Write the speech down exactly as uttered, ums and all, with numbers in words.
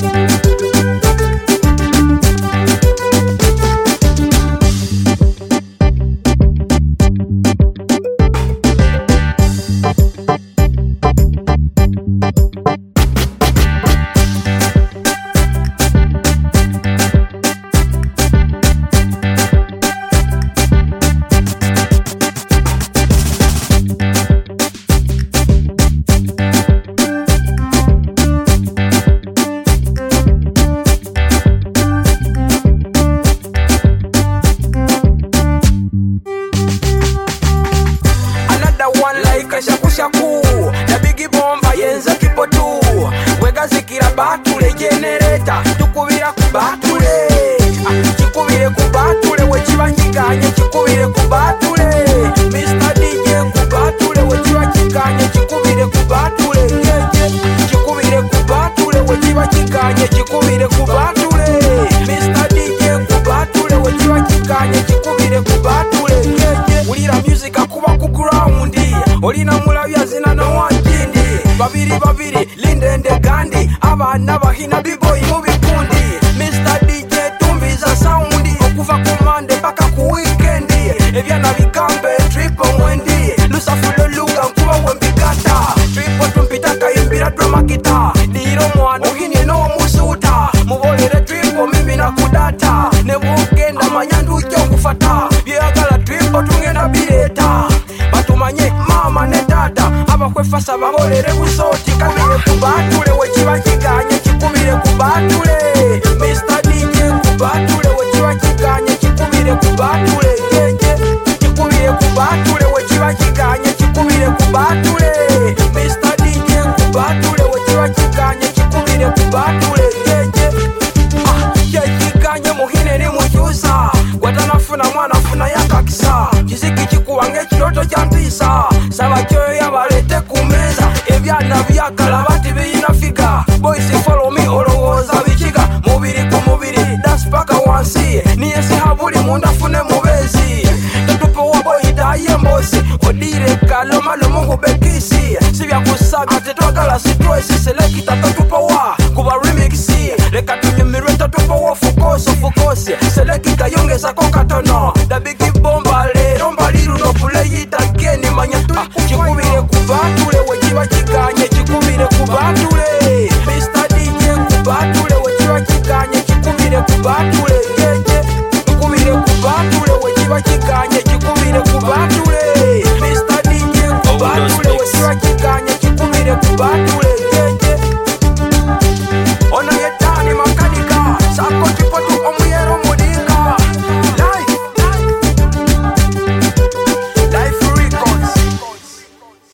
Na bigi bomba yenza kipotu wega zikira batule generator tukubira ku batule kikubire ku batule we kiba kiganye kikubire ku batule Mister D J ku batule we kiba kiganye kikubire ku batule kikubire ku batule we kiba kiganye kikubire ku batule Mister D J ku batule we kiba kiganye kikubire ku batule ulira music akuba ku ground olina mulabya zina no wandindi babiri babiri lindende gandi abana bahina biboyi mu bikundi Mister D J tumbiza sound okuva ku Monday paka ku weekend ebyana bikambe triple mwendi lusafulo luga nkuba wembikata triple tumpita kayimbira drama guitar diro mwana uhine no musuta mubolere triple mimi na kudata ne bugenda manyandu cyo kufata byagala triple tungenda bireta batumanye mama ne dada abakwefasa babolere busoti kabire ku batule we kiba kiganye kikubire ku batule Mister D J ku batule we kiba kiganye kikubire ku batule kikubire ku batule we kiba kiganye kikubire ku batule Mister D J ku batule we kiba kiganye kikubire ku batule ah ye kiganye muhine ni mujusa gwatanafuna mwana funa yakakisa kiziki kikuwange kiroto kyantisa saba kyo yabalete kumeza ebyana byakala bati biyina fika boys follow me olowoza bikiga mubiri ku mubiri dance paka wansi niye sihabuli mundafune mubezi tutupo waboyi daye mbosi odire kaloma lomungu bekisi sibya kusaga tetwagala stress selekita tutupo wa kuba remixi leka tunyemirwe tutupo wa focus focus selekita yongeza kokatono da bigi bomba lero mbaliru no play it again manya tu kikubire ku batule we kiba kiganye kikubire ku batule Mister D J ku batule we kiba kiganye kikubire ku batule